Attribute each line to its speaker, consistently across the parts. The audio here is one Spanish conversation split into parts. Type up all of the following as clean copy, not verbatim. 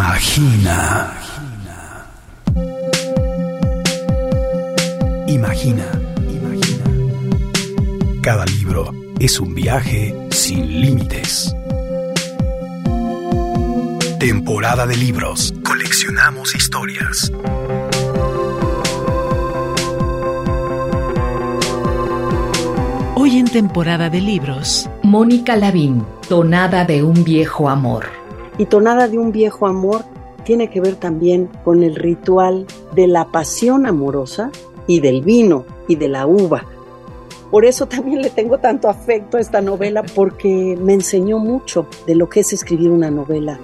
Speaker 1: Imagina. Imagina. Cada libro es un viaje sin límites. Temporada de libros. Coleccionamos historias.
Speaker 2: Hoy en temporada de libros,
Speaker 3: Mónica Lavín, Tonada de un viejo amor.
Speaker 4: Y Tonada de un viejo amor tiene que ver también con el ritual de la pasión amorosa y del vino y de la uva. Por eso también le tengo tanto afecto a esta novela, porque me enseñó mucho de lo que es escribir una novela.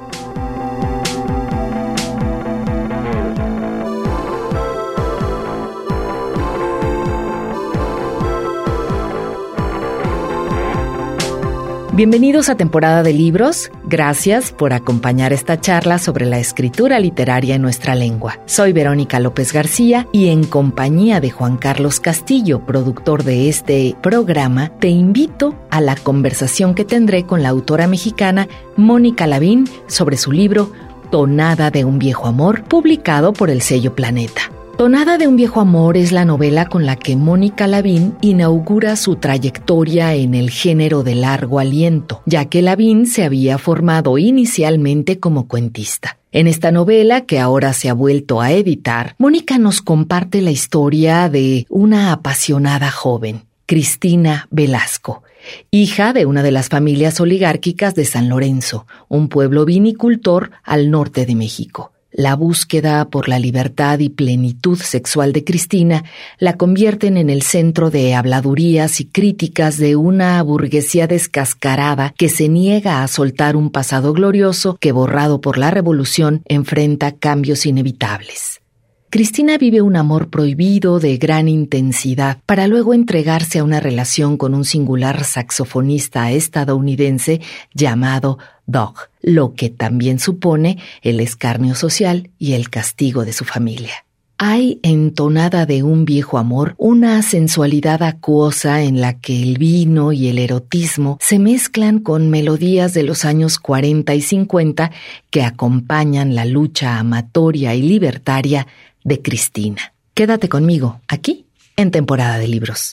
Speaker 3: Bienvenidos a Temporada de Libros. Gracias por acompañar esta charla sobre la escritura literaria en nuestra lengua. Soy Verónica López García y en compañía de Juan Carlos Castillo, productor de este programa, te invito a la conversación que tendré con la autora mexicana Mónica Lavín sobre su libro Tonada de un viejo amor, publicado por el sello Planeta. Tonada de un viejo amor es la novela con la que Mónica Lavín inaugura su trayectoria en el género de largo aliento, ya que Lavín se había formado inicialmente como cuentista. En esta novela, que ahora se ha vuelto a editar, Mónica nos comparte la historia de una apasionada joven, Cristina Velasco, hija de una de las familias oligárquicas de San Lorenzo, un pueblo vinicultor al norte de México. La búsqueda por la libertad y plenitud sexual de Cristina la convierten en el centro de habladurías y críticas de una burguesía descascarada que se niega a soltar un pasado glorioso que, borrado por la revolución, enfrenta cambios inevitables. Cristina vive un amor prohibido de gran intensidad para luego entregarse a una relación con un singular saxofonista estadounidense llamado Doug, lo que también supone el escarnio social y el castigo de su familia. Hay en Tonada de un viejo amor una sensualidad acuosa en la que el vino y el erotismo se mezclan con melodías de los años 40 y 50 que acompañan la lucha amatoria y libertaria de Cristina. Quédate conmigo, aquí, en Temporada de Libros.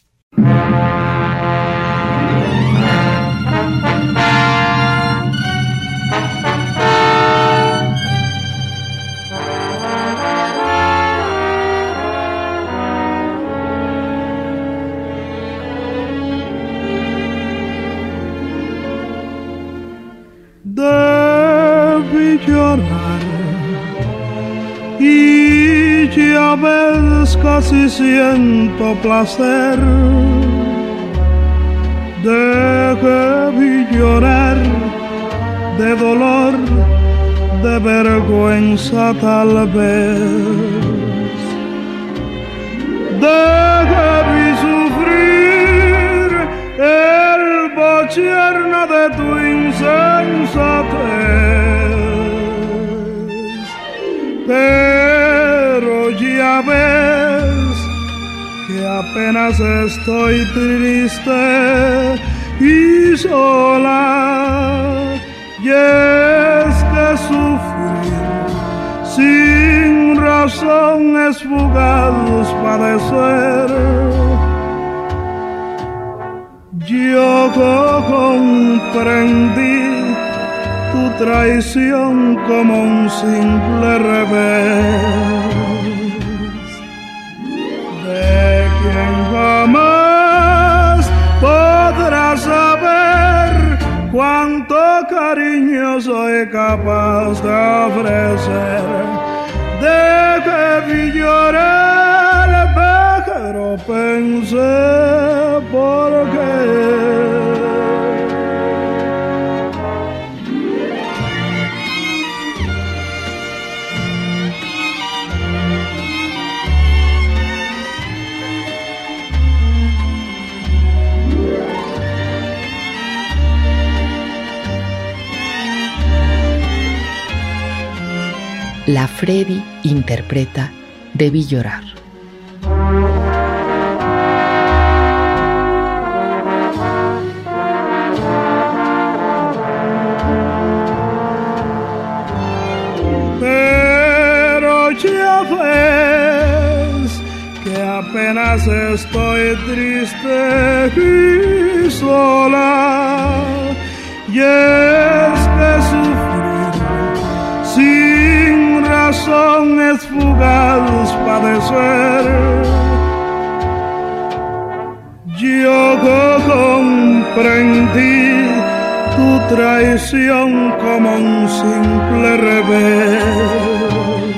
Speaker 5: Debí llorar y ya ves, casi siento placer. Debí llorar de dolor, de vergüenza tal vez. Debí sufrir el bochorno de tu insensatez, pero ya ves que apenas estoy triste y sola, y es que sufrir sin razón es fugaz padecer. Yo comprendí tu traición como un simple revés, de quien jamás podrás saber cuánto cariño soy capaz de ofrecer. Debí llorar, pero pensé por qué.
Speaker 3: La Freddy interpreta Debí llorar.
Speaker 5: ya ves que apenas estoy triste y sola, y es que sufrir sin razón es fugaz padecer. Yo comprendí tu traición como un simple revés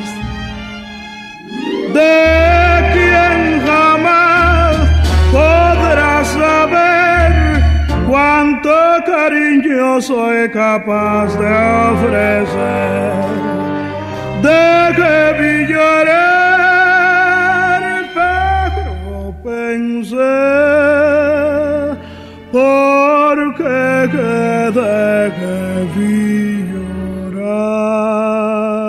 Speaker 5: de quien jamás podrá saber cuánto cariño soy capaz de ofrecer. De que vi llorar, pero pensé, porque quedé que vi llorar.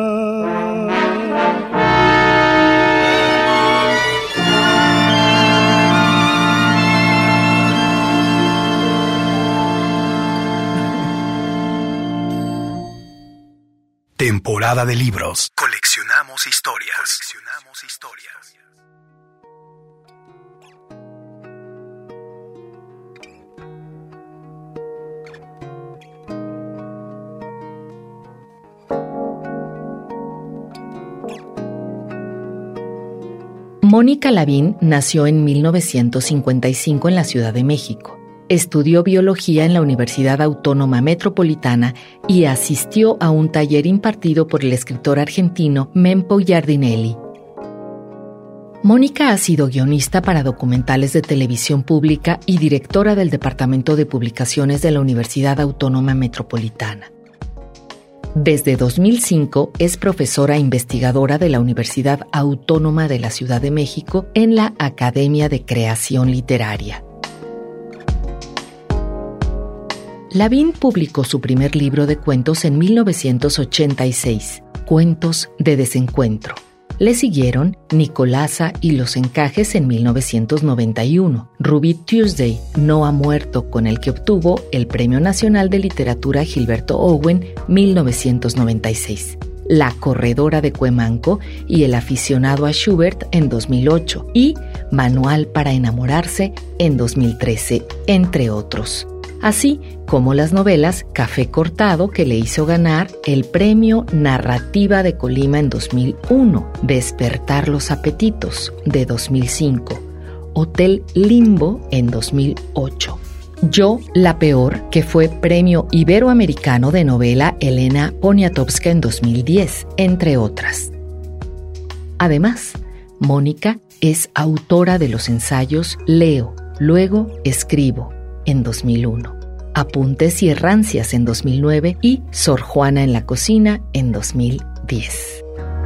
Speaker 1: Temporada de libros. Coleccionamos historias.
Speaker 3: Mónica Lavín nació en 1955 en la Ciudad de México. Estudió biología en la Universidad Autónoma Metropolitana y asistió a un taller impartido por el escritor argentino Mempo Giardinelli. Mónica ha sido guionista para documentales de televisión pública y directora del Departamento de Publicaciones de la Universidad Autónoma Metropolitana. Desde 2005 es profesora e investigadora de la Universidad Autónoma de la Ciudad de México en la Academia de Creación Literaria. Lavín publicó su primer libro de cuentos en 1986, Cuentos de Desencuentro. Le siguieron Nicolasa y los encajes en 1991, Ruby Tuesday, No ha muerto, con el que obtuvo el Premio Nacional de Literatura Gilberto Owen 1996, La corredora de Cuemanco y El aficionado a Schubert en 2008 y Manual para enamorarse en 2013, entre otros. Así como las novelas Café cortado, que le hizo ganar el Premio Narrativa de Colima en 2001, Despertar los apetitos de 2005, Hotel Limbo en 2008, Yo, la peor, que fue Premio Iberoamericano de Novela Elena Poniatowska en 2010, entre otras. Además, Mónica es autora de los ensayos Leo, luego escribo, en 2001, Apuntes y errancias en 2009 y Sor Juana en la cocina en 2010.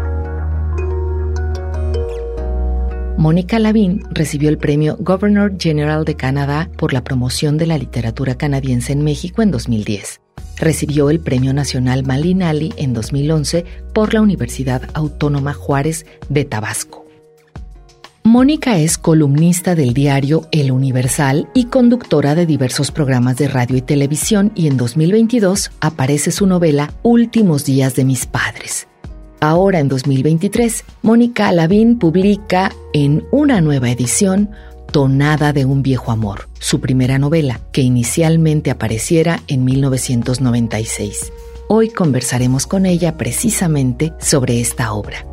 Speaker 3: Mónica Lavín recibió el premio Governor General de Canadá por la promoción de la literatura canadiense en México en 2010. Recibió el Premio Nacional Malinali en 2011 por la Universidad Autónoma Juárez de Tabasco. Mónica es columnista del diario El Universal y conductora de diversos programas de radio y televisión, y en 2022 aparece su novela Últimos días de mis padres. Ahora, en 2023, Mónica Lavín publica en una nueva edición Tonada de un viejo amor, su primera novela, que inicialmente apareciera en 1996. Hoy conversaremos con ella precisamente sobre esta obra.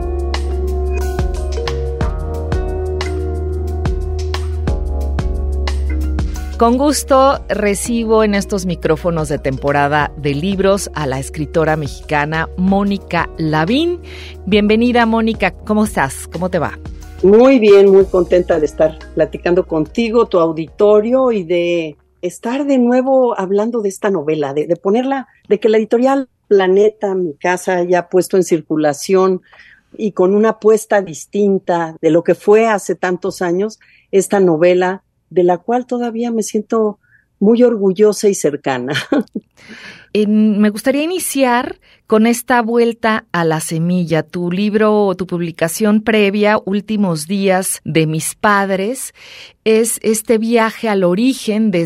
Speaker 3: Con gusto recibo en estos micrófonos de Temporada de Libros a la escritora mexicana Mónica Lavín. Bienvenida, Mónica. ¿Cómo estás? ¿Cómo te va?
Speaker 4: Muy bien, muy contenta de estar platicando contigo, tu auditorio, y de estar de nuevo hablando de esta novela, de ponerla, de que la editorial Planeta, mi casa, haya puesto en circulación y con una apuesta distinta de lo que fue hace tantos años esta novela, de la cual todavía me siento muy orgullosa y cercana.
Speaker 3: Me gustaría iniciar con esta vuelta a la semilla. Tu libro, tu publicación previa, Últimos días de mis padres, es este viaje al origen desde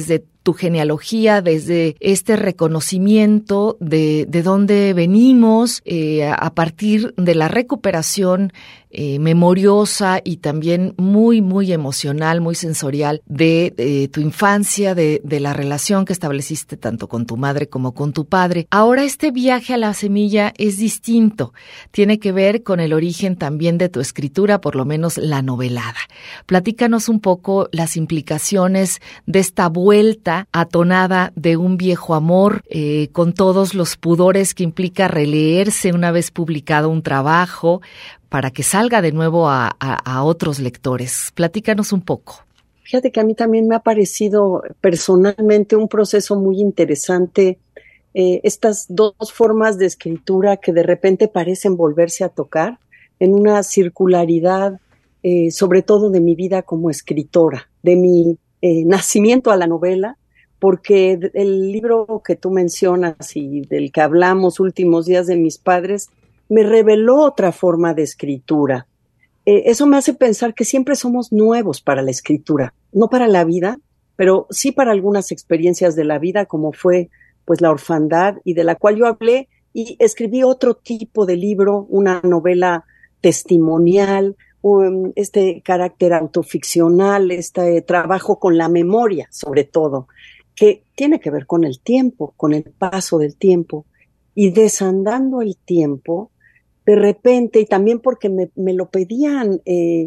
Speaker 3: tu genealogía, desde este reconocimiento de dónde venimos, a partir de la recuperación memoriosa y también muy, muy emocional, muy sensorial de tu infancia, de la relación que estableciste tanto con tu madre como con tu padre. Ahora este viaje a la semilla es distinto, tiene que ver con el origen también de tu escritura, por lo menos la novelada. Platícanos un poco las implicaciones de esta vuelta a Tonada de un viejo amor, con todos los pudores que implica releerse una vez publicado un trabajo, para que salga de nuevo a otros lectores. Platícanos un poco.
Speaker 4: Fíjate que a mí también me ha parecido personalmente un proceso muy interesante, estas dos formas de escritura que de repente parecen volverse a tocar en una circularidad, sobre todo de mi vida como escritora, de mi nacimiento a la novela, porque el libro que tú mencionas y del que hablamos, Últimos días de mis padres, me reveló otra forma de escritura. Eso me hace pensar que siempre somos nuevos para la escritura, no para la vida, pero sí para algunas experiencias de la vida, como fue pues la orfandad, y de la cual yo hablé y escribí otro tipo de libro, una novela testimonial, este carácter autoficcional, este trabajo con la memoria, sobre todo, que tiene que ver con el tiempo, con el paso del tiempo, y desandando el tiempo, de repente, y también porque me lo pedían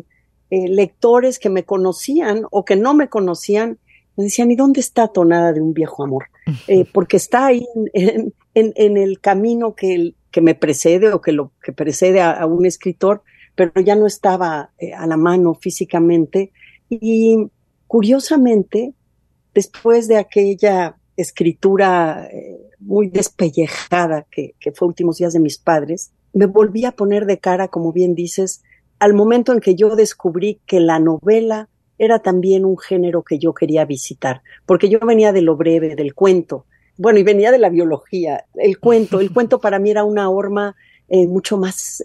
Speaker 4: lectores que me conocían o que no me conocían, me decían, ¿y dónde está Tonada de un viejo amor? Porque está ahí en el camino que me precede o que precede a un escritor, pero ya no estaba a la mano físicamente. Y curiosamente, después de aquella escritura muy despellejada que fue Últimos días de mis padres, me volví a poner de cara, como bien dices, al momento en que yo descubrí que la novela era también un género que yo quería visitar, porque yo venía de lo breve, del cuento, bueno, y venía de la biología. El cuento para mí era una horma mucho más,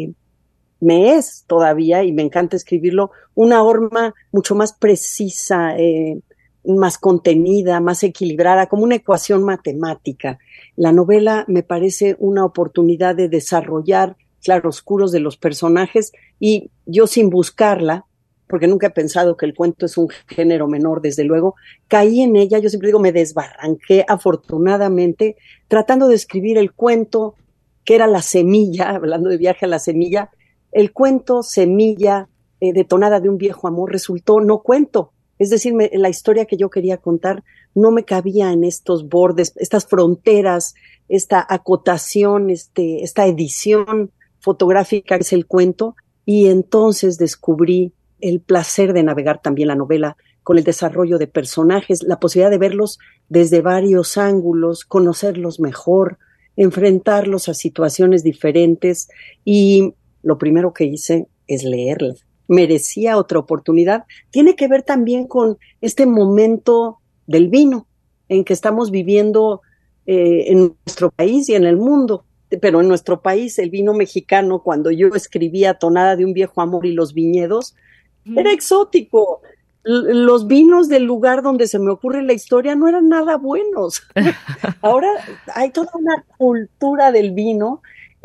Speaker 4: me es todavía, y me encanta escribirlo, una horma mucho más precisa, más contenida, más equilibrada, como una ecuación matemática. La novela me parece una oportunidad de desarrollar claroscuros de los personajes, y yo, sin buscarla, porque nunca he pensado que el cuento es un género menor, desde luego, caí en ella. Yo siempre digo, me desbarranqué afortunadamente tratando de escribir el cuento que era la semilla, hablando de viaje a la semilla. El cuento semilla de Tonada de un viejo amor resultó no cuento. Es decir, la historia que yo quería contar no me cabía en estos bordes, estas fronteras, esta acotación, esta edición fotográfica que es el cuento, y entonces descubrí el placer de navegar también la novela con el desarrollo de personajes, la posibilidad de verlos desde varios ángulos, conocerlos mejor, enfrentarlos a situaciones diferentes, y lo primero que hice es leerla. Merecía otra oportunidad. Tiene que ver también con este momento del vino en que estamos viviendo en nuestro país y en el mundo, pero en nuestro país el vino mexicano, cuando yo escribía Tonada de un viejo amor y los viñedos, era exótico. Los vinos del lugar donde se me ocurre la historia no eran nada buenos. Ahora hay toda una cultura del vino.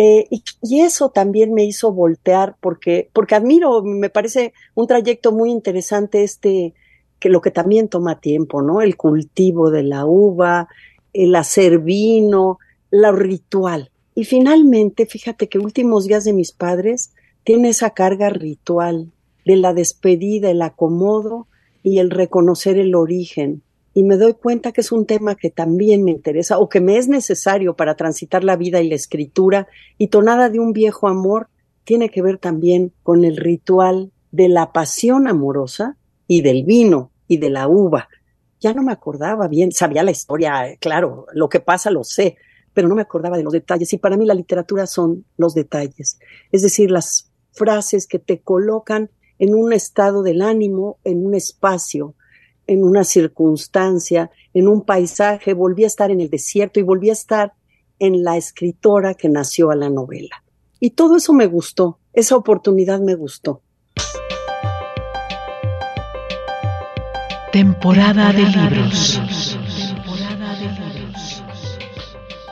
Speaker 4: Y eso también me hizo voltear, porque admiro, me parece un trayecto muy interesante que lo que también toma tiempo, ¿no? El cultivo de la uva, el hacer vino, lo ritual. Y finalmente, fíjate que Últimos días de mis padres tiene esa carga ritual de la despedida, el acomodo y el reconocer el origen. Y me doy cuenta que es un tema que también me interesa, o que me es necesario para transitar la vida y la escritura. Y Tonada de un viejo amor tiene que ver también con el ritual de la pasión amorosa y del vino y de la uva. Ya no me acordaba bien, sabía la historia, claro, lo que pasa lo sé, pero no me acordaba de los detalles. Y para mí la literatura son los detalles, es decir, las frases que te colocan en un estado del ánimo, en un espacio, en una circunstancia, en un paisaje. Volví a estar en el desierto y volví a estar en la escritora que nació a la novela. Y todo eso me gustó, esa oportunidad me gustó.
Speaker 2: Temporada de libros.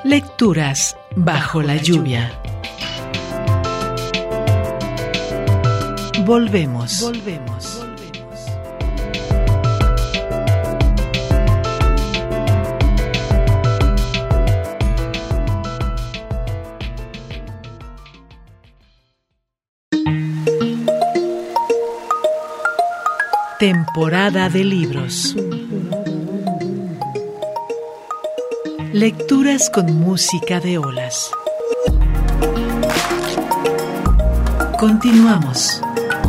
Speaker 2: Lecturas bajo la lluvia. Volvemos. Temporada de libros. Lecturas con música de olas. Continuamos.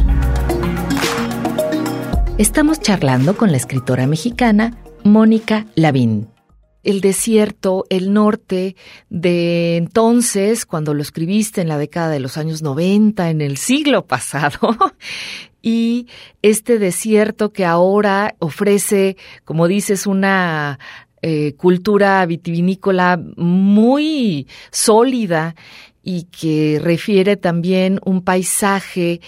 Speaker 3: Estamos charlando con la escritora mexicana Mónica Lavín. El desierto, el norte de entonces, cuando lo escribiste en la década de los años 90, en el siglo pasado, y este desierto que ahora ofrece, como dices, una cultura vitivinícola muy sólida y que refiere también un paisaje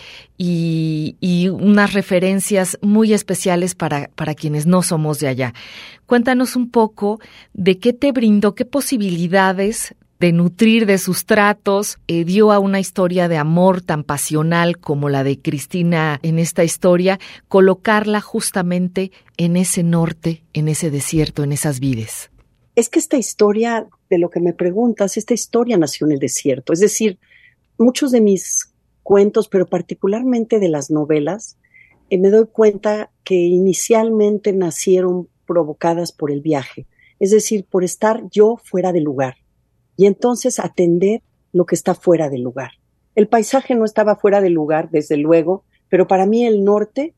Speaker 3: y unas referencias muy especiales para quienes no somos de allá. Cuéntanos un poco de qué te brindó, qué posibilidades de nutrir de sustratos dio a una historia de amor tan pasional como la de Cristina en esta historia, colocarla justamente en ese norte, en ese desierto, en esas vides.
Speaker 4: Es que esta historia, de lo que me preguntas, esta historia nació en el desierto. Es decir, muchos de mis cuentos, pero particularmente de las novelas, me doy cuenta que inicialmente nacieron provocadas por el viaje. Es decir, por estar yo fuera de lugar. Y entonces atender lo que está fuera del lugar. El paisaje no estaba fuera del lugar, desde luego, pero para mí el norte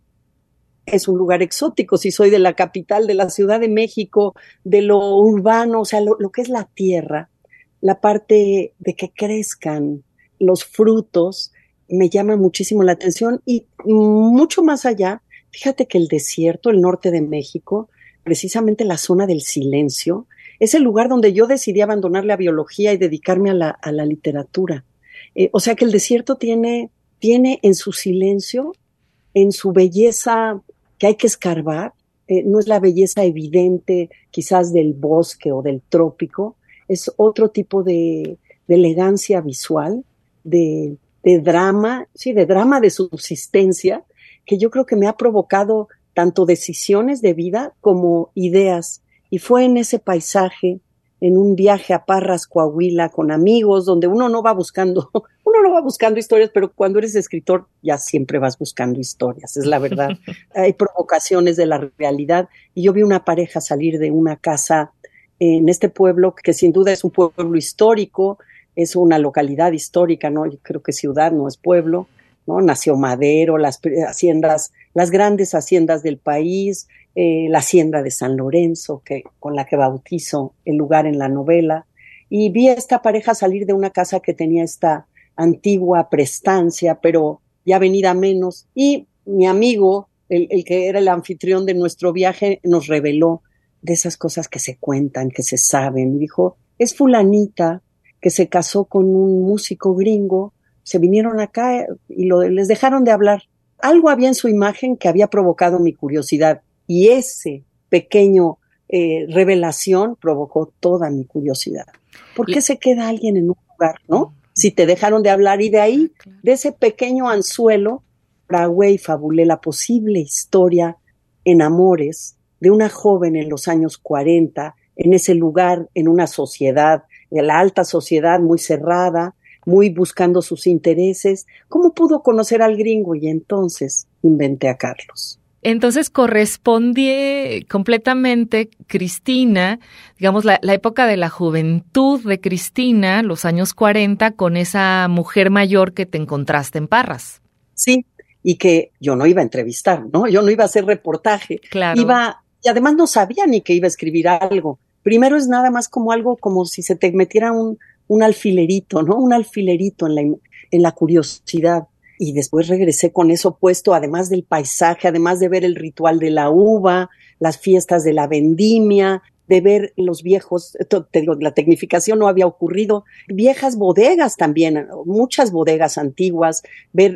Speaker 4: es un lugar exótico. Si soy de la capital, de la Ciudad de México, de lo urbano, o sea, lo que es la tierra, la parte de que crezcan los frutos, me llama muchísimo la atención. Y mucho más allá, fíjate que el desierto, el norte de México, precisamente la zona del silencio, es el lugar donde yo decidí abandonar la biología y dedicarme a la literatura. O sea que el desierto tiene en su silencio, en su belleza que hay que escarbar, no es la belleza evidente quizás del bosque o del trópico, es otro tipo de elegancia visual, de drama, sí, de drama de subsistencia, que yo creo que me ha provocado tanto decisiones de vida como ideas. Y fue en ese paisaje, en un viaje a Parras, Coahuila, con amigos, donde uno no va buscando historias, pero cuando eres escritor ya siempre vas buscando historias, es la verdad. Hay provocaciones de la realidad. Y yo vi una pareja salir de una casa en este pueblo, que sin duda es un pueblo histórico, es una localidad histórica, ¿no? Yo creo que ciudad no es pueblo, ¿no? Nació Madero, las haciendas, las grandes haciendas del país, la hacienda de San Lorenzo, con la que bautizo el lugar en la novela, y vi a esta pareja salir de una casa que tenía esta antigua prestancia, pero ya venida menos, y mi amigo, el que era el anfitrión de nuestro viaje, nos reveló de esas cosas que se cuentan, que se saben, y dijo, es fulanita que se casó con un músico gringo, se vinieron acá y les dejaron de hablar. Algo había en su imagen que había provocado mi curiosidad, y ese pequeño revelación provocó toda mi curiosidad. ¿Por qué se queda alguien en un lugar, no? Si te dejaron de hablar, y de ahí, de ese pequeño anzuelo, fragué y fabulé la posible historia en amores de una joven en los años 40, en ese lugar, en una sociedad, de la alta sociedad muy cerrada, muy buscando sus intereses. ¿Cómo pudo conocer al gringo? Y entonces inventé a Carlos.
Speaker 3: Entonces corresponde completamente Cristina, digamos, la época de la juventud de Cristina, los años 40, con esa mujer mayor que te encontraste en Parras.
Speaker 4: Sí, y que yo no iba a entrevistar, ¿no? Yo no iba a hacer reportaje.
Speaker 3: Claro.
Speaker 4: Y además no sabía ni que iba a escribir algo. Primero es nada más como algo como si se te metiera un alfilerito, ¿no? Un alfilerito en la curiosidad. Y después regresé con eso puesto, además del paisaje, además de ver el ritual de la uva, las fiestas de la vendimia, de ver los viejos, te digo, la tecnificación no había ocurrido, viejas bodegas también, muchas bodegas antiguas, ver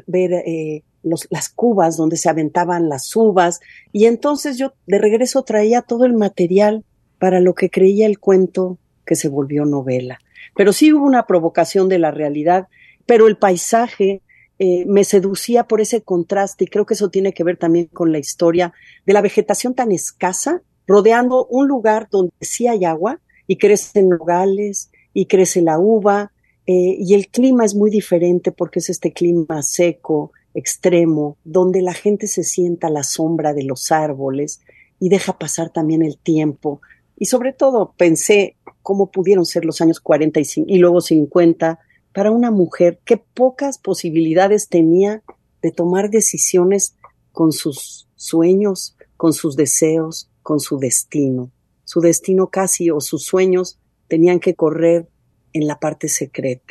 Speaker 4: las cubas donde se aventaban las uvas, y entonces yo de regreso traía todo el material para lo que creía el cuento que se volvió novela. Pero sí hubo una provocación de la realidad, pero el paisaje me seducía por ese contraste, y creo que eso tiene que ver también con la historia de la vegetación tan escasa, rodeando un lugar donde sí hay agua, y crecen nogales, y crece la uva, y el clima es muy diferente porque es este clima seco, extremo, donde la gente se sienta a la sombra de los árboles y deja pasar también el tiempo. Y sobre todo pensé cómo pudieron ser los años 40 y luego 50 para una mujer, qué pocas posibilidades tenía de tomar decisiones con sus sueños, con sus deseos, con su destino. Su destino casi, o sus sueños, tenían que correr en la parte secreta.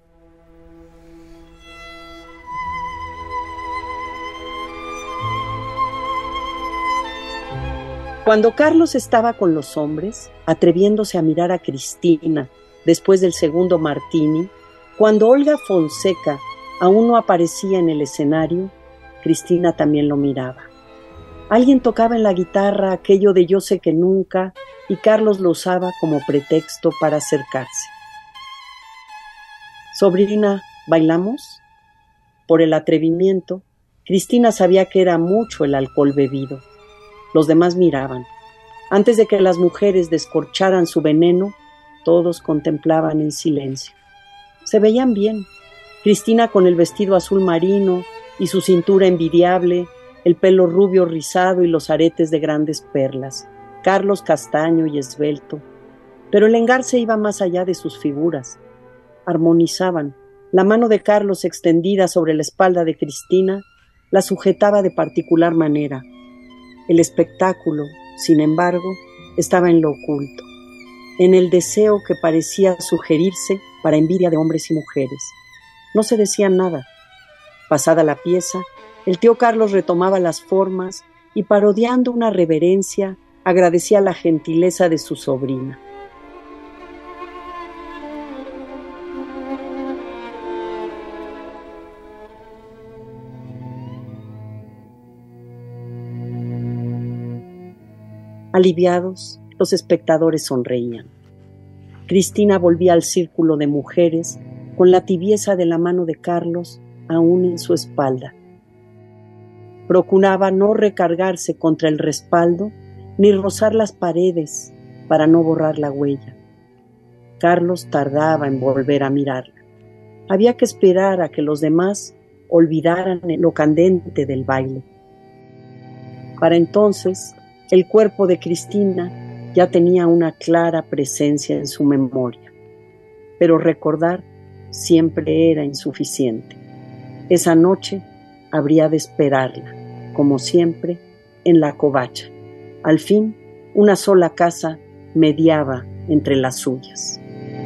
Speaker 4: Cuando Carlos estaba con los hombres, atreviéndose a mirar a Cristina después del segundo martini, cuando Olga Fonseca aún no aparecía en el escenario, Cristina también lo miraba. Alguien tocaba en la guitarra aquello de Yo sé que nunca, y Carlos lo usaba como pretexto para acercarse. Sobrina, ¿bailamos? Por el atrevimiento, Cristina sabía que era mucho el alcohol bebido. Los demás miraban. Antes de que las mujeres descorcharan su veneno, todos contemplaban en silencio. Se veían bien. Cristina con el vestido azul marino y su cintura envidiable, el pelo rubio rizado y los aretes de grandes perlas. Carlos castaño y esbelto. Pero el engarce iba más allá de sus figuras. Armonizaban. La mano de Carlos extendida sobre la espalda de Cristina la sujetaba de particular manera. El espectáculo, sin embargo, estaba en lo oculto, en el deseo que parecía sugerirse para envidia de hombres y mujeres. No se decía nada. Pasada la pieza, el tío Carlos retomaba las formas y, parodiando una reverencia, agradecía la gentileza de su sobrina. Aliviados, los espectadores sonreían. Cristina volvía al círculo de mujeres con la tibieza de la mano de Carlos aún en su espalda. Procuraba no recargarse contra el respaldo ni rozar las paredes para no borrar la huella. Carlos tardaba en volver a mirarla. Había que esperar a que los demás olvidaran lo candente del baile. Para entonces, el cuerpo de Cristina ya tenía una clara presencia en su memoria, pero recordar siempre era insuficiente. Esa noche habría de esperarla, como siempre, en la covacha. Al fin, una sola casa mediaba entre las suyas.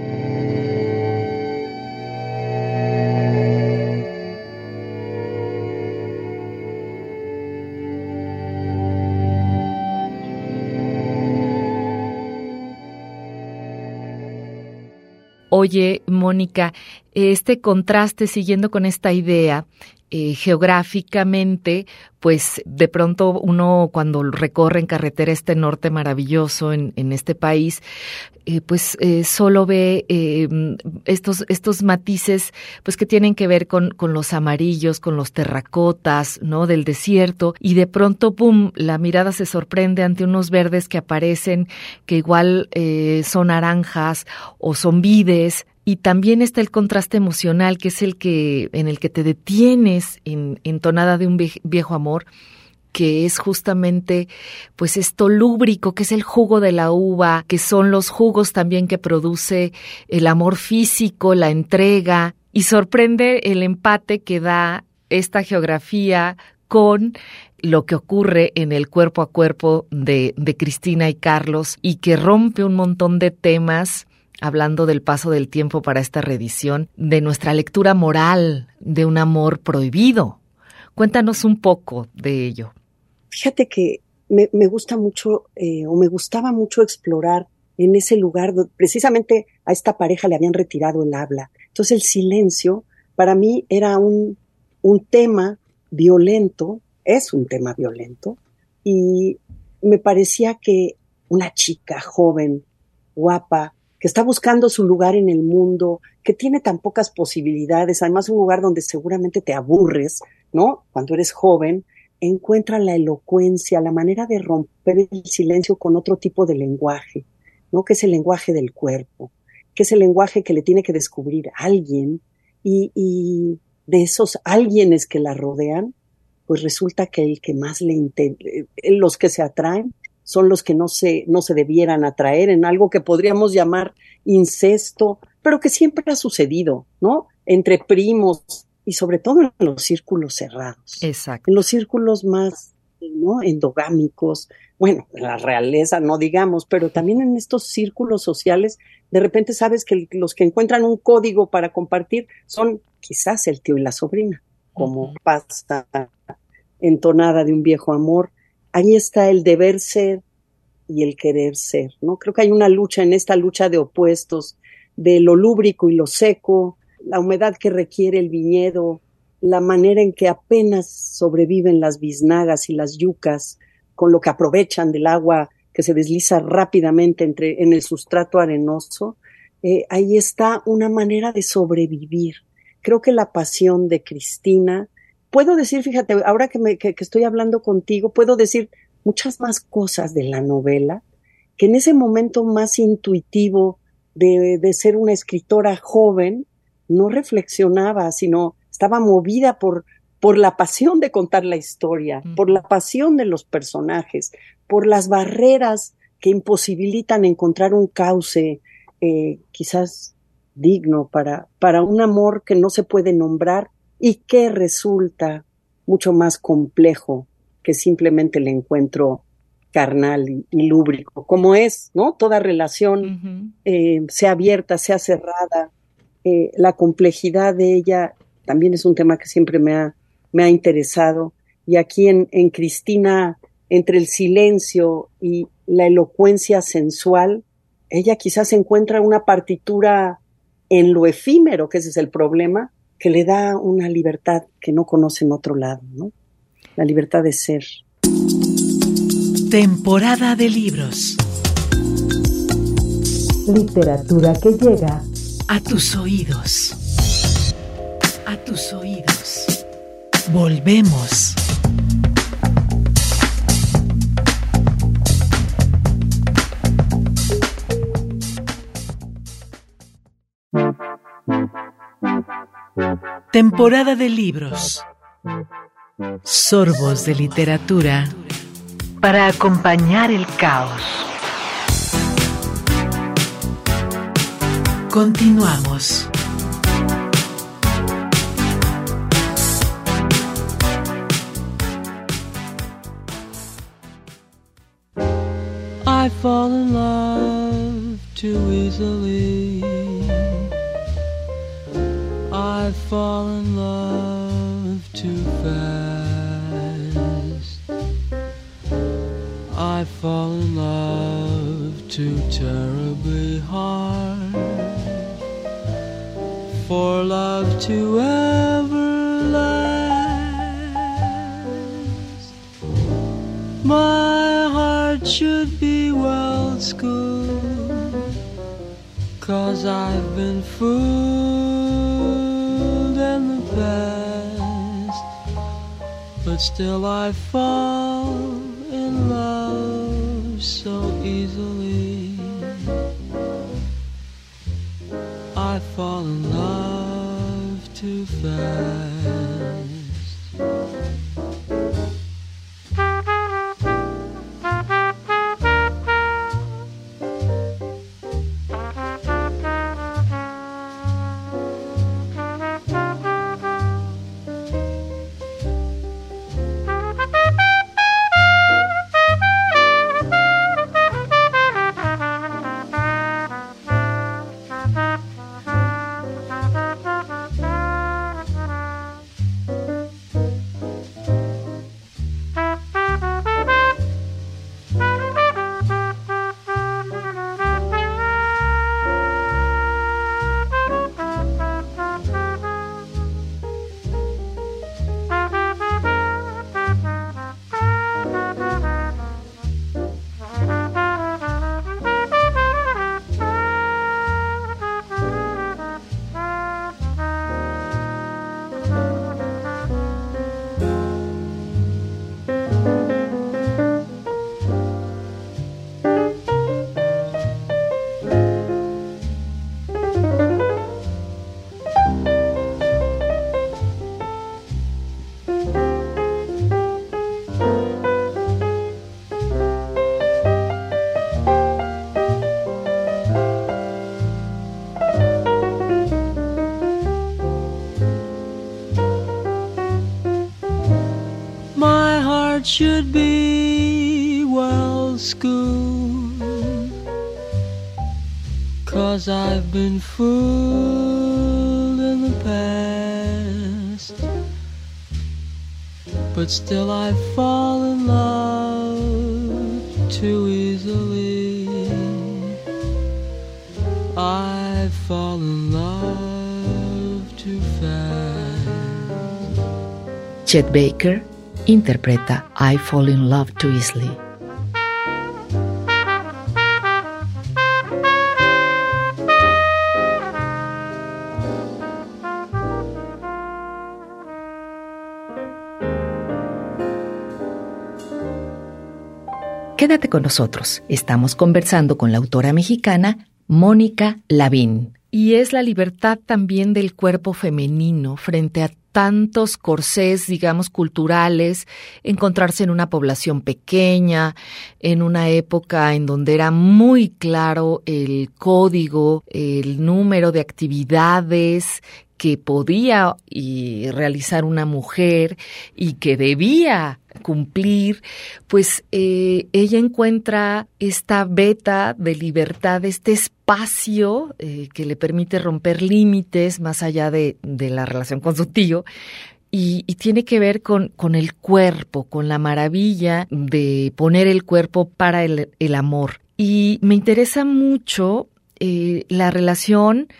Speaker 3: Oye, Mónica, este contraste, siguiendo con esta idea, geográficamente, pues de pronto uno cuando recorre en carretera este norte maravilloso en este país, solo ve estos matices pues que tienen que ver con los amarillos, con los terracotas, ¿no? Del desierto, y de pronto, ¡pum!, la mirada se sorprende ante unos verdes que aparecen, que igual son naranjas o son vides. Y también está el contraste emocional, que es en el que te detienes en Tonada de un viejo amor, que es justamente pues esto lúbrico, que es el jugo de la uva, que son los jugos también que produce el amor físico, la entrega, y sorprende el empate que da esta geografía con lo que ocurre en el cuerpo a cuerpo de Cristina y Carlos, y que rompe un montón de temas, hablando del paso del tiempo para esta reedición, de nuestra lectura moral de un amor prohibido. Cuéntanos un poco de ello.
Speaker 4: Fíjate que me gusta mucho, me gustaba mucho explorar en ese lugar, precisamente a esta pareja le habían retirado el habla. Entonces el silencio para mí era un tema violento, es un tema violento, y me parecía que una chica joven, guapa, que está buscando su lugar en el mundo, que tiene tan pocas posibilidades, además un lugar donde seguramente te aburres, ¿no? Cuando eres joven, encuentra la elocuencia, la manera de romper el silencio con otro tipo de lenguaje, ¿no? Que es el lenguaje del cuerpo, que es el lenguaje que le tiene que descubrir a alguien y de esos alguienes que la rodean, pues resulta que el que más los que se atraen son los que no se debieran atraer en algo que podríamos llamar incesto, pero que siempre ha sucedido, ¿no? Entre primos y sobre todo en los círculos cerrados.
Speaker 3: Exacto.
Speaker 4: En los círculos más, ¿no? Endogámicos, bueno, la realeza no digamos, pero también en estos círculos sociales, de repente sabes que los que encuentran un código para compartir son quizás el tío y la sobrina, como pasa en Tonada de un viejo amor. Ahí está el deber ser y el querer ser, ¿no? Creo que hay una lucha en esta lucha de opuestos, de lo lúbrico y lo seco, la humedad que requiere el viñedo, la manera en que apenas sobreviven las biznagas y las yucas, con lo que aprovechan del agua que se desliza rápidamente en el sustrato arenoso. Ahí está una manera de sobrevivir. Creo que la pasión de Cristina, puedo decir, fíjate, ahora que estoy hablando contigo, puedo decir muchas más cosas de la novela, que en ese momento más intuitivo de ser una escritora joven, no reflexionaba, sino estaba movida por la pasión de contar la historia, por la pasión de los personajes, por las barreras que imposibilitan encontrar un cauce quizás digno para un amor que no se puede nombrar y que resulta mucho más complejo que simplemente el encuentro carnal y lúbrico, como es, ¿no? Toda relación, sea abierta, sea cerrada, la complejidad de ella también es un tema que siempre me ha interesado, y aquí en Cristina, entre el silencio y la elocuencia sensual, ella quizás encuentra una partitura en lo efímero, que ese es el problema, que le da una libertad que no conoce en otro lado, ¿no? La libertad de ser.
Speaker 2: Temporada de libros.
Speaker 3: Literatura que llega
Speaker 2: A tus oídos. A tus oídos. Volvemos. Temporada de libros. Sorbos de literatura para acompañar el caos. Continuamos.
Speaker 6: I fall in love too easily. I fall in love too fast. I fall in love too terribly hard for love to ever last. My heart should be well schooled, 'cause I've been fooled in the past, but still I fall in love so easily. I fall in love too fast. should be well schooled, 'cause I've been fooled in the past, but still I fall in love too easily. I fall in love too fast.
Speaker 3: Chet Baker interpreta I Fall in Love Too Easily. Quédate con nosotros. Estamos conversando con la autora mexicana Mónica Lavín. Y es la libertad también del cuerpo femenino frente a tantos corsés, digamos, culturales, encontrarse en una población pequeña, en una época en donde era muy claro el código, el número de actividades que podía realizar una mujer y que debía cumplir, pues ella encuentra esta veta de libertad, este espacio que le permite romper límites más allá de la relación con su tío, y tiene que ver con el cuerpo, con la maravilla de poner el cuerpo para el amor. Y me interesa mucho la relación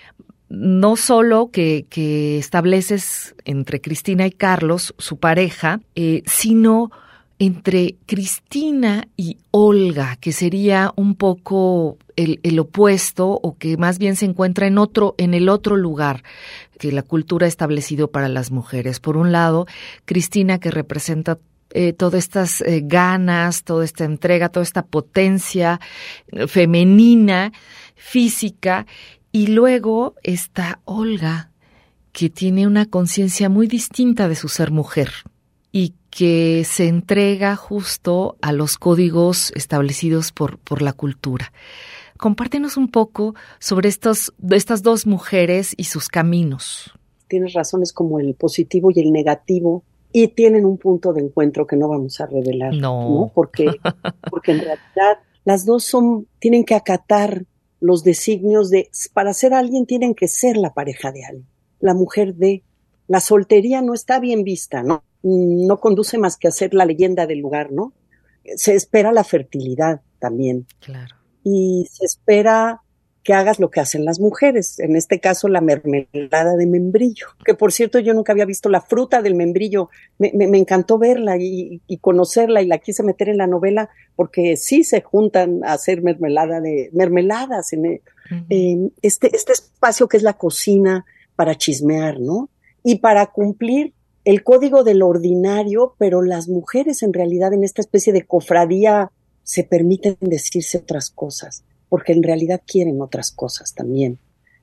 Speaker 3: no solo que estableces entre Cristina y Carlos, su pareja, sino entre Cristina y Olga, que sería un poco el opuesto, o que más bien se encuentra en el otro lugar que la cultura ha establecido para las mujeres. Por un lado, Cristina, que representa todas estas ganas, toda esta entrega, toda esta potencia femenina, física. Y luego está Olga, que tiene una conciencia muy distinta de su ser mujer y que se entrega justo a los códigos establecidos por la cultura. Compártenos un poco sobre estas dos mujeres y sus caminos.
Speaker 4: Tienes razones como el positivo y el negativo, y tienen un punto de encuentro que no vamos a revelar, ¿no? Porque en realidad las dos tienen que acatar los designios para ser alguien tienen que ser la pareja de alguien, la mujer de. La soltería no está bien vista, ¿no? No conduce más que a ser la leyenda del lugar, ¿no? Se espera la fertilidad también.
Speaker 3: Claro.
Speaker 4: Y se espera que hagas lo que hacen las mujeres, en este caso la mermelada de membrillo, que por cierto yo nunca había visto la fruta del membrillo, me encantó verla y conocerla, y la quise meter en la novela porque sí se juntan a hacer mermeladas en este espacio que es la cocina para chismear, ¿no? Y para cumplir el código del ordinario, pero las mujeres en realidad en esta especie de cofradía se permiten decirse otras cosas, porque en realidad quieren otras cosas también.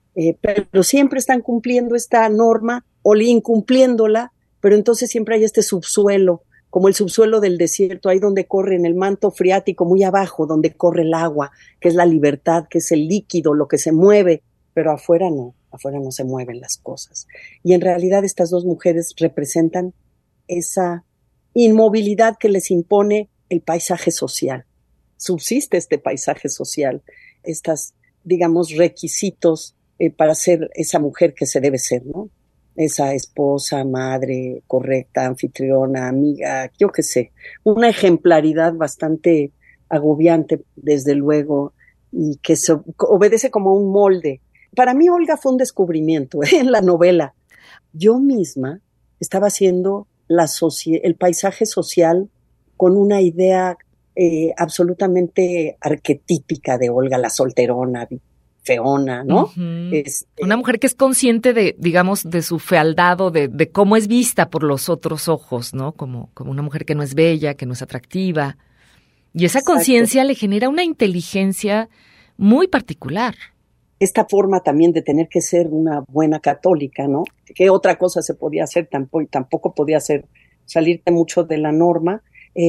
Speaker 4: Pero siempre están cumpliendo esta norma o incumpliéndola, pero entonces siempre hay este subsuelo, como el subsuelo del desierto, ahí donde corre en el manto freático, muy abajo, donde corre el agua, que es la libertad, que es el líquido, lo que se mueve, pero afuera no se mueven las cosas. Y en realidad estas dos mujeres representan esa inmovilidad que les impone el paisaje social. Subsiste este paisaje social, estas, digamos, requisitos para ser esa mujer que se debe ser, ¿no? Esa esposa, madre, correcta, anfitriona, amiga, yo qué sé. Una ejemplaridad bastante agobiante, desde luego, y que obedece como un molde. Para mí Olga fue un descubrimiento en la novela. Yo misma estaba haciendo el paisaje social con una idea absolutamente arquetípica de Olga, la solterona, feona, ¿no?
Speaker 3: Uh-huh. Una mujer que es consciente de su fealdad o de cómo es vista por los otros ojos, ¿no? Como una mujer que no es bella, que no es atractiva. Y esa conciencia le genera una inteligencia muy particular.
Speaker 4: Esta forma también de tener que ser una buena católica, ¿no? ¿Qué otra cosa se podía hacer? Tampoco podía salirte mucho de la norma.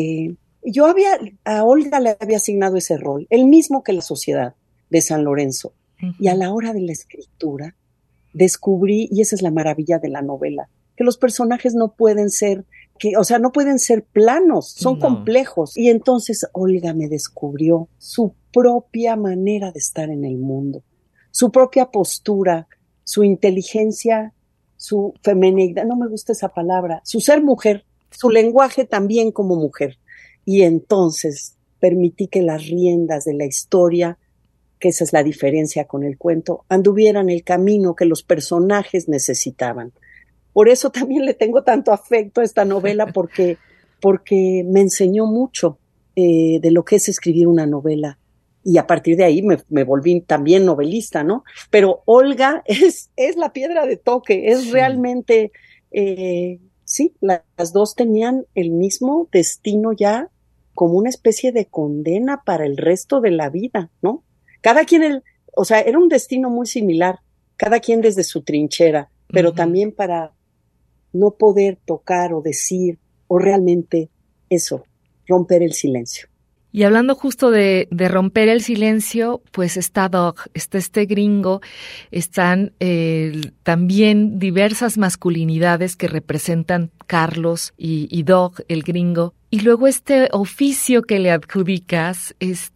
Speaker 4: A Olga le había asignado ese rol, el mismo que la Sociedad de San Lorenzo. Uh-huh. Y a la hora de la escritura descubrí, y esa es la maravilla de la novela, que los personajes no pueden ser o sea, no pueden ser planos, son
Speaker 3: No.
Speaker 4: complejos. Y entonces Olga me descubrió su propia manera de estar en el mundo, su propia postura, su inteligencia, su feminidad, no me gusta esa palabra, su ser mujer, su lenguaje también como mujer. Y entonces permití que las riendas de la historia, que esa es la diferencia con el cuento, anduvieran el camino que los personajes necesitaban. Por eso también le tengo tanto afecto a esta novela, porque me enseñó mucho de lo que es escribir una novela. Y a partir de ahí me volví también novelista, ¿no? Pero Olga es la piedra de toque, es realmente, sí, las dos tenían el mismo destino ya, como una especie de condena para el resto de la vida, ¿no? Cada quien, o sea, era un destino muy similar, cada quien desde su trinchera, pero también para no poder tocar o decir, o realmente eso, romper el silencio.
Speaker 3: Y hablando justo de romper el silencio, pues está Doug, está este gringo, están también diversas masculinidades que representan Carlos y Doug, el gringo. Y luego este oficio que le adjudicas,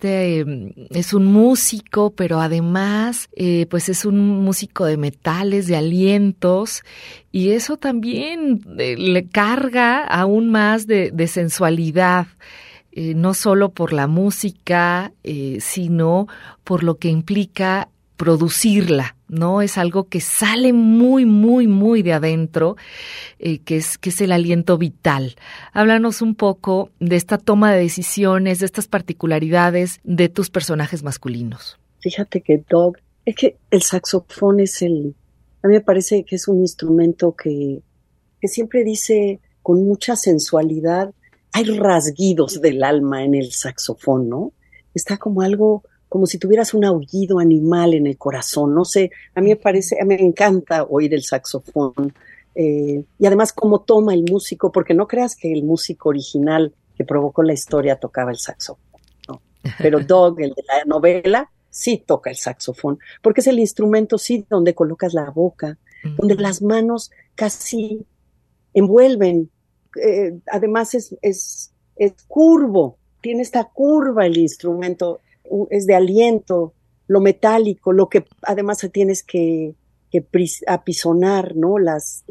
Speaker 3: es un músico, pero además pues es un músico de metales, de alientos, y eso también le carga aún más de sensualidad. No solo por la música, sino por lo que implica producirla, ¿no? Es algo que sale muy, muy, muy de adentro, que es el aliento vital. Háblanos un poco de esta toma de decisiones, de estas particularidades de tus personajes masculinos.
Speaker 4: Fíjate que Doug, es que el saxofón a mí me parece que es un instrumento que siempre dice con mucha sensualidad. Hay rasguidos del alma en el saxofón, ¿no? Está como algo, como si tuvieras un aullido animal en el corazón, no sé, a mí me encanta oír el saxofón, y además cómo toma el músico, porque no creas que el músico original que provocó la historia tocaba el saxofón, ¿no? Pero Doug, el de la novela, sí toca el saxofón, porque es el instrumento, sí, donde colocas la boca, donde las manos casi envuelven. Además es curvo, tiene esta curva el instrumento, es de aliento, lo metálico, lo que además tienes que apisonar, ¿no? Las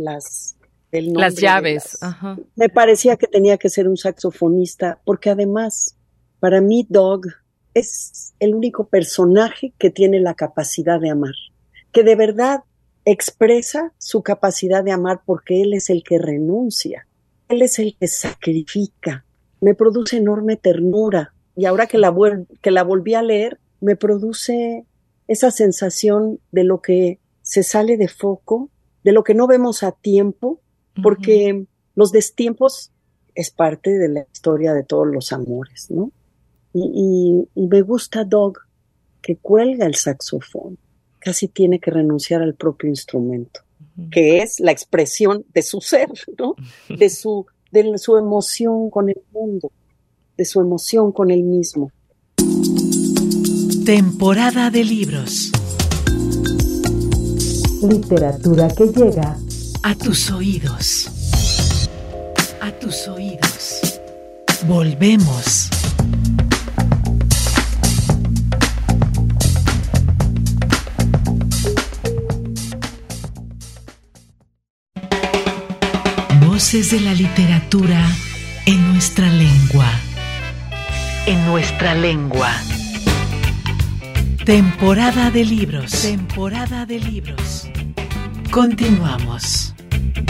Speaker 3: llaves. Ajá.
Speaker 4: Me parecía que tenía que ser un saxofonista, porque además, para mí, Doug es el único personaje que tiene la capacidad de amar, que de verdad expresa su capacidad de amar, porque él es el que renuncia. Él es el que sacrifica. Me produce enorme ternura. Y ahora que la volví a leer, me produce esa sensación de lo que se sale de foco, de lo que no vemos a tiempo, porque los destiempos es parte de la historia de todos los amores, ¿no? Y me gusta Doug, que cuelga el saxofón. Casi tiene que renunciar al propio instrumento, que es la expresión de su ser, ¿no? De su emoción con el mundo, de su emoción con él mismo.
Speaker 2: Temporada de libros.
Speaker 3: Literatura que llega
Speaker 2: A tus oídos. A tus oídos. Volvemos. Voces de la literatura en nuestra lengua.
Speaker 1: En nuestra lengua.
Speaker 2: Temporada de libros. Temporada de libros. Continuamos.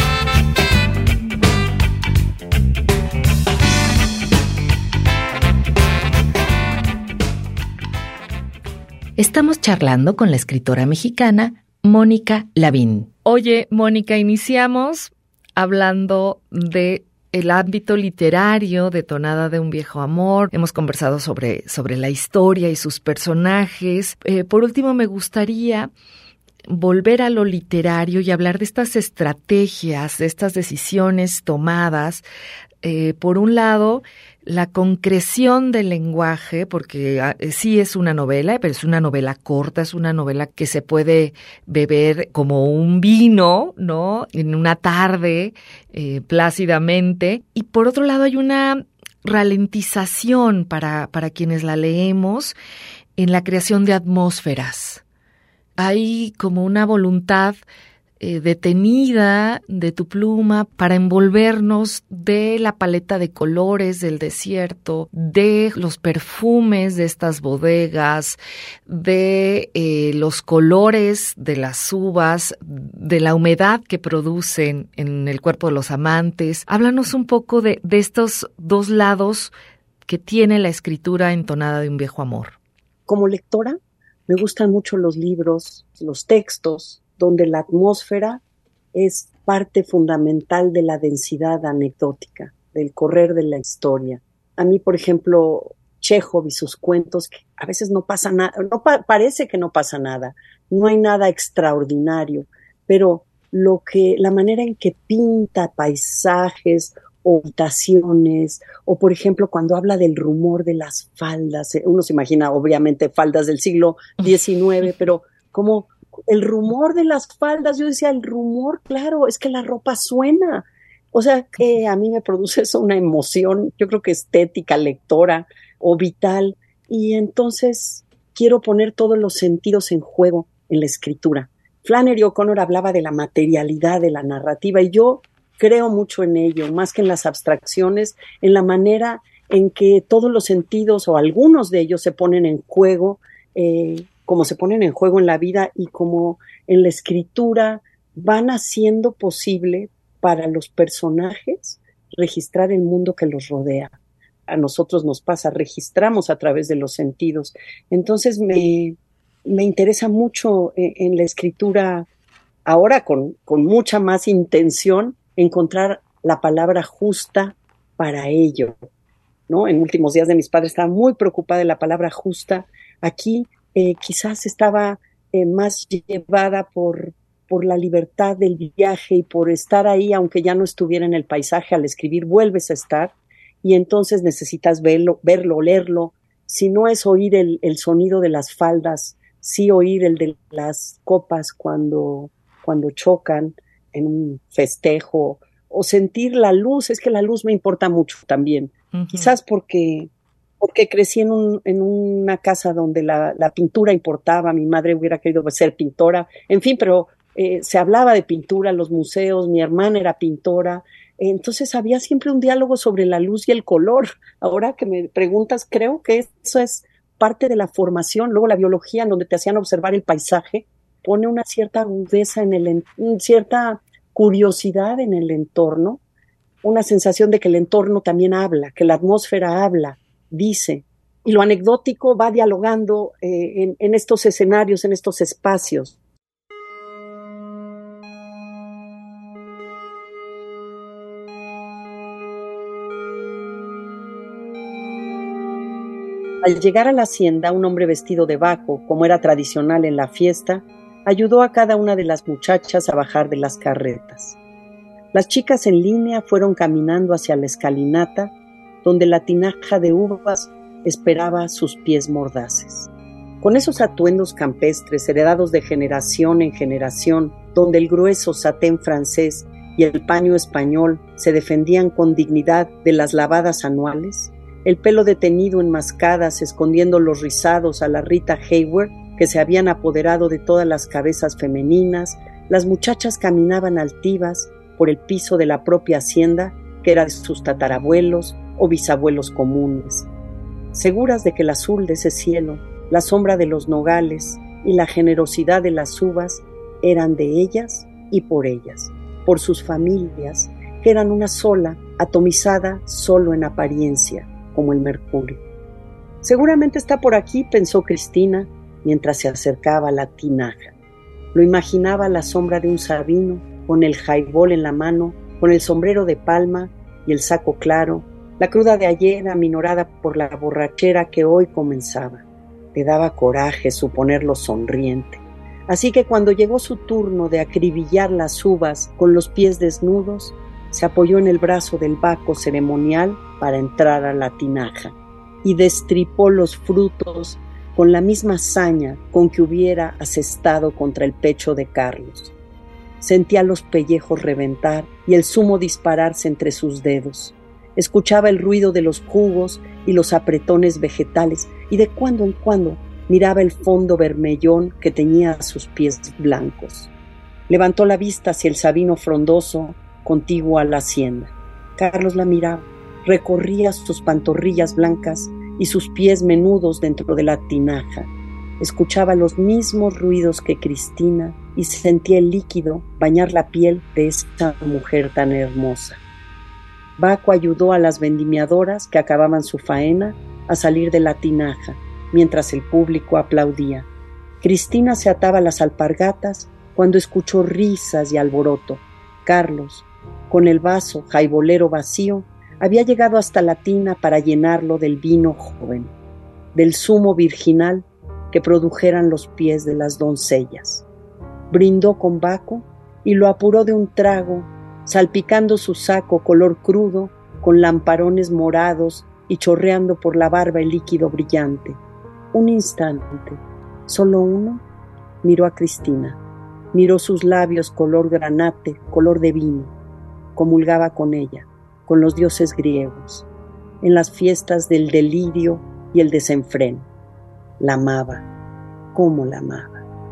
Speaker 3: Estamos charlando con la escritora mexicana Mónica Lavín. Oye, Mónica, iniciamos hablando de el ámbito literario de Tonada de un viejo amor. Hemos conversado sobre la historia y sus personajes. Por último, me gustaría volver a lo literario y hablar de estas estrategias, de estas decisiones tomadas. Por un lado, la concreción del lenguaje, porque sí es una novela, pero es una novela corta, es una novela que se puede beber como un vino, ¿no? En una tarde, plácidamente. Y por otro lado, hay una ralentización para quienes la leemos en la creación de atmósferas. Hay como una voluntad detenida de tu pluma para envolvernos de la paleta de colores del desierto, de los perfumes de estas bodegas, de los colores de las uvas, de la humedad que producen en el cuerpo de los amantes. Háblanos un poco de estos dos lados que tiene la escritura entonada de Un viejo amor.
Speaker 4: Como lectora, me gustan mucho los libros, los textos, donde la atmósfera es parte fundamental de la densidad anecdótica, del correr de la historia. A mí, por ejemplo, Chekhov y sus cuentos, que a veces no pasa nada, parece que no pasa nada, no hay nada extraordinario, pero la manera en que pinta paisajes o habitaciones, o por ejemplo cuando habla del rumor de las faldas, uno se imagina obviamente faldas del siglo XIX, pero como el rumor de las faldas, yo decía, el rumor, claro, es que la ropa suena. O sea, que a mí me produce eso una emoción, yo creo que estética, lectora o vital. Y entonces quiero poner todos los sentidos en juego en la escritura. Flannery O'Connor hablaba de la materialidad de la narrativa y yo creo mucho en ello, más que en las abstracciones, en la manera en que todos los sentidos o algunos de ellos se ponen en juego, como se ponen en juego en la vida y como en la escritura van haciendo posible para los personajes registrar el mundo que los rodea. A nosotros nos pasa, registramos a través de los sentidos. Entonces me interesa mucho en la escritura, ahora con mucha más intención, encontrar la palabra justa para ello, ¿no? En Últimos días de mis padres estaba muy preocupada de la palabra justa. Aquí quizás estaba más llevada por la libertad del viaje y por estar ahí, aunque ya no estuviera en el paisaje, al escribir vuelves a estar y entonces necesitas verlo, leerlo. Si no es oír el sonido de las faldas, sí oír el de las copas cuando chocan en un festejo o sentir la luz. Es que la luz me importa mucho también, quizás porque crecí en una casa donde la pintura importaba, mi madre hubiera querido ser pintora, en fin, pero se hablaba de pintura, los museos, mi hermana era pintora, entonces había siempre un diálogo sobre la luz y el color. Ahora que me preguntas, creo que eso es parte de la formación. Luego la biología, en donde te hacían observar el paisaje, pone una cierta agudeza, cierta curiosidad en el entorno, una sensación de que el entorno también habla, que la atmósfera habla, dice, y lo anecdótico va dialogando en estos escenarios, en estos espacios. Al llegar a la hacienda, un hombre vestido de baco, como era tradicional en la fiesta, ayudó a cada una de las muchachas a bajar de las carretas. Las chicas en línea fueron caminando hacia la escalinata, donde la tinaja de uvas esperaba sus pies mordaces. Con esos atuendos campestres heredados de generación en generación, donde el grueso satén francés y el paño español se defendían con dignidad de las lavadas anuales, el pelo detenido en mascadas escondiendo los rizados a la Rita Hayworth que se habían apoderado de todas las cabezas femeninas, las muchachas caminaban altivas por el piso de la propia hacienda, que era de sus tatarabuelos o bisabuelos comunes, seguras de que el azul de ese cielo, la sombra de los nogales y la generosidad de las uvas eran de ellas y por ellas, por sus familias, que eran una sola, atomizada solo en apariencia, como el mercurio. Seguramente está por aquí, pensó Cristina, mientras se acercaba a la tinaja. Lo imaginaba a la sombra de un sabino, con el highball en la mano, con el sombrero de palma y el saco claro, la cruda de ayer aminorada por la borrachera que hoy comenzaba. Le daba coraje suponerlo sonriente. Así que cuando llegó su turno de acribillar las uvas con los pies desnudos, se apoyó en el brazo del baco ceremonial para entrar a la tinaja y destripó los frutos con la misma saña con que hubiera asestado contra el pecho de Carlos. Sentía los pellejos reventar y el zumo dispararse entre sus dedos. Escuchaba el ruido de los jugos y los apretones vegetales y de cuando en cuando miraba el fondo vermellón que teñía sus pies blancos. Levantó la vista hacia el sabino frondoso contiguo a la hacienda. Carlos la miraba, recorría sus pantorrillas blancas y sus pies menudos dentro de la tinaja. Escuchaba los mismos ruidos que Cristina y sentía el líquido bañar la piel de esta mujer tan hermosa. Baco ayudó a las vendimiadoras que acababan su faena a salir de la tinaja, mientras el público aplaudía. Cristina se ataba las alpargatas cuando escuchó risas y alboroto. Carlos, con el vaso jaibolero vacío, había llegado hasta la tina para llenarlo del vino joven, del zumo virginal que produjeran los pies de las doncellas. Brindó con Baco y lo apuró de un trago, salpicando su saco color crudo con lamparones morados y chorreando por la barba el líquido brillante. Un instante, solo uno, miró a Cristina, miró sus labios color granate, color de vino, comulgaba con ella, con los dioses griegos, en las fiestas del delirio y el desenfreno. La amaba, cómo la amaba.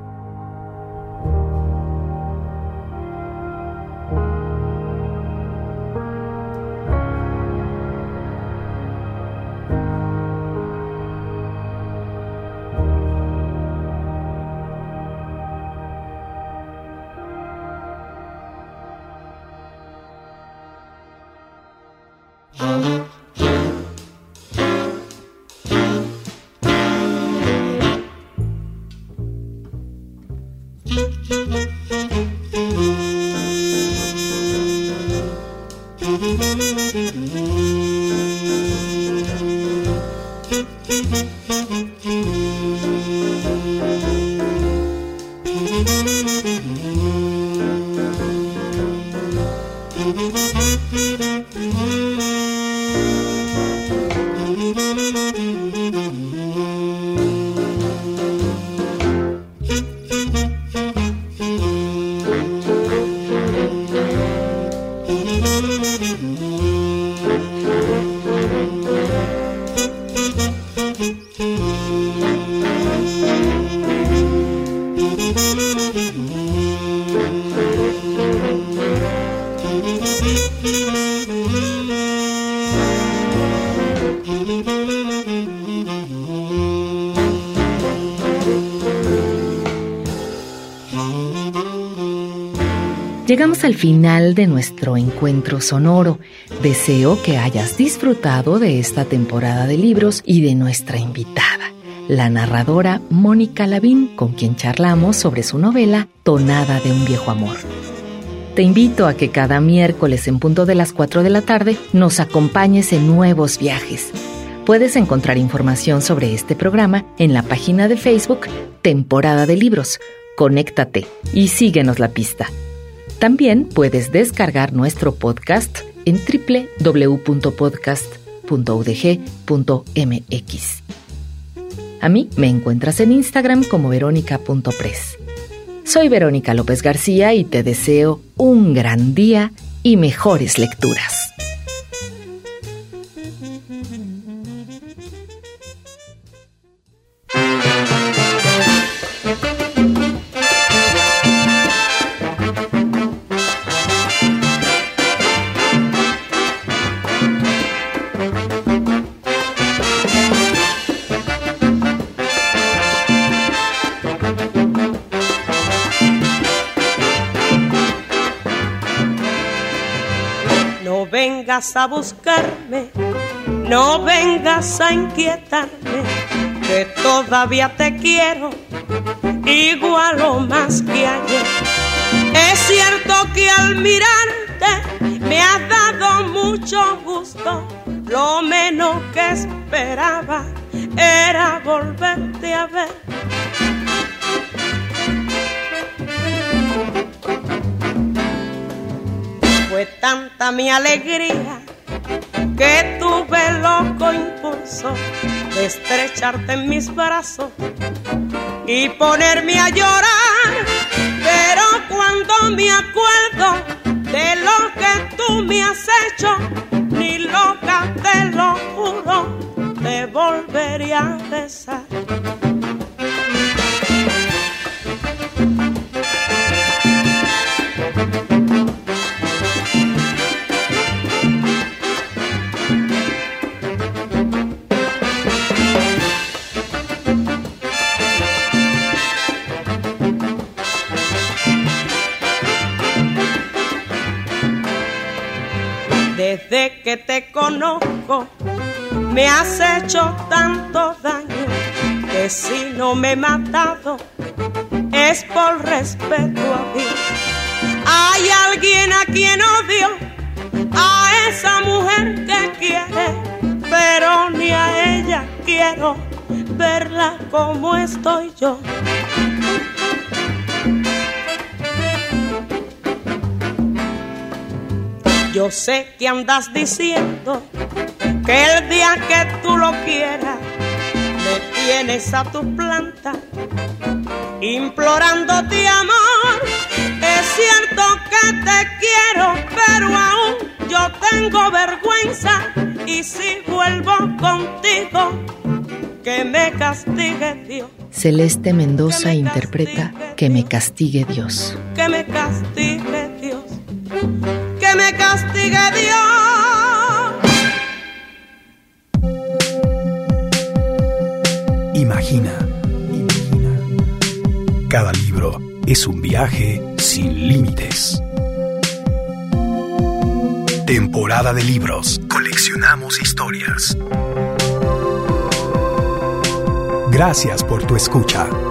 Speaker 3: Llegamos al final de nuestro encuentro sonoro. Deseo que hayas disfrutado de esta temporada de libros y de nuestra invitada, la narradora Mónica Lavín, con quien charlamos sobre su novela Tonada de un viejo amor. Te invito a que cada miércoles en punto de las 4 de la tarde nos acompañes en nuevos viajes. Puedes encontrar información sobre este programa en la página de Facebook Temporada de Libros. Conéctate y síguenos la pista. También puedes descargar nuestro podcast en www.podcast.udg.mx. A mí me encuentras en Instagram como veronica.press. Soy Verónica López García y te deseo un gran día y mejores lecturas.
Speaker 7: A buscarme, no vengas a inquietarme, que todavía te quiero igual o más que ayer. Es cierto que al mirarte me has dado mucho gusto, lo menos que esperaba era volverte a ver. Fue tanta mi alegría que tuve loco impulso de estrecharte en mis brazos y ponerme a llorar. Pero cuando me acuerdo de lo que tú me has hecho, ni loca te lo juro, te volveré a besar. Desde que te conozco me has hecho tanto daño que si no me he matado es por respeto a Dios. Hay alguien a quien odio, a esa mujer que quiere, pero ni a ella quiero verla como estoy yo. Yo sé que andas diciendo que el día que tú lo quieras me tienes a tu planta implorándote amor. Es cierto que te quiero, pero aún yo tengo vergüenza, y si vuelvo contigo, que me castigue Dios.
Speaker 3: Celeste Mendoza interpreta Que me castigue Dios.
Speaker 7: Que me castigue Dios. Que me castigue Dios.
Speaker 1: Imagina. Cada libro es un viaje sin límites. Temporada de libros. Coleccionamos historias. Gracias por tu escucha.